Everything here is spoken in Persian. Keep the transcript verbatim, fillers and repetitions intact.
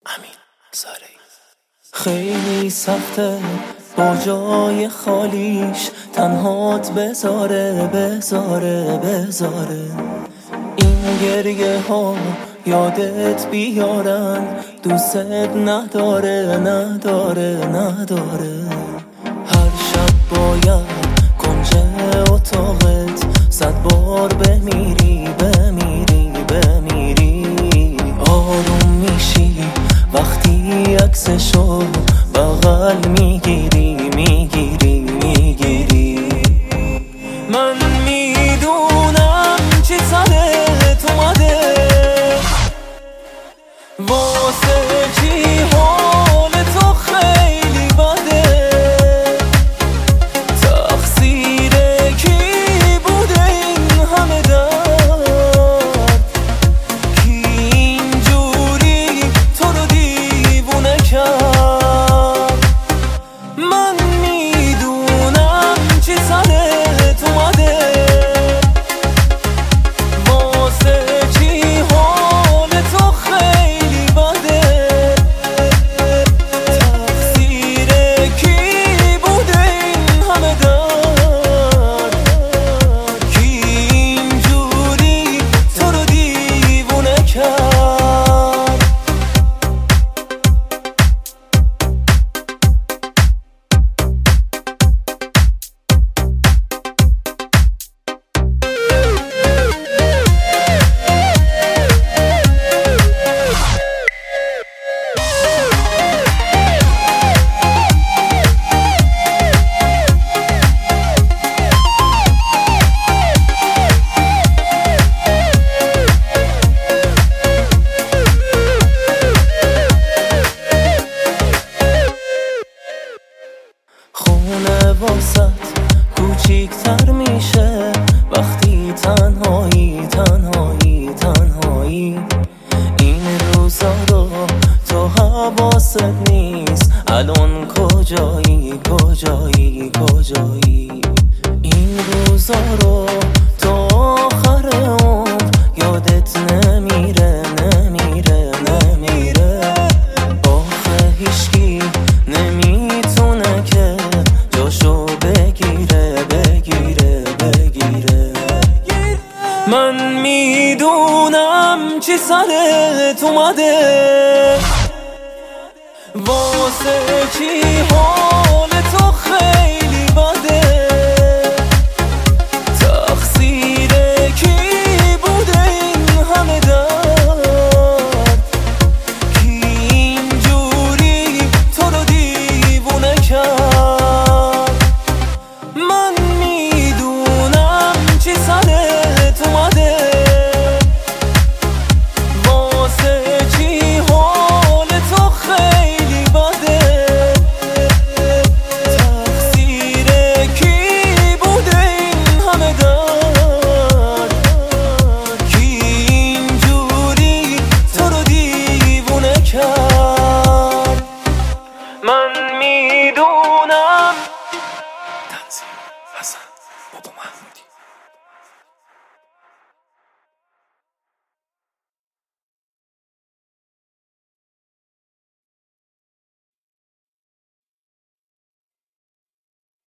امین زارعی. خیلی سخته با جای خالیش تنهات بذاره بذاره بذاره. این گریه ها یادت بیارن دوست نداره نداره نداره. هر شب باید کنج اتاقت صد بار بمیری بمیری بمیری. آروم میشی وقتی عکسشو بغل میگیری میگیری میگیری. من میدونم چی سرت اومده واسه چی حال تو خیلی بده. تقصیر کی بوده این همه درد؟ کی اینجوری تو رو دیوونه کرد؟ من میدونم چی سرت اومده واسه چی حال تو خیلی بده. تقصیر کی بوده این همه درد؟ کی اینجوری تو رو دیوونه کرد؟ خونه واسط کوچیکتر میشه وقتی تنهایی تنهایی تنهایی. این روزا رو تو حواست نیست الان کجایی کجایی کجایی. این روزا رو تو آخر عمر یادت نمیره نمیره نمیره. آخه هیچکی نمیتونه که جاشو بگیره بگیره بگیره. من میدونم چی سرت اومده واسه چی حال تو خیلی بده. تقصیر کی بوده این همه درد؟ کی اینجوری تو رو دیوونه کرد؟ من میدونم چی سرت اومده واسه چی حال تو خیلی بده. تقصیر کی بوده این همه درد؟ کی اینجوری تو رو دیوونه کرد؟ من میدونم. تنظیم حسن بابا محمودی.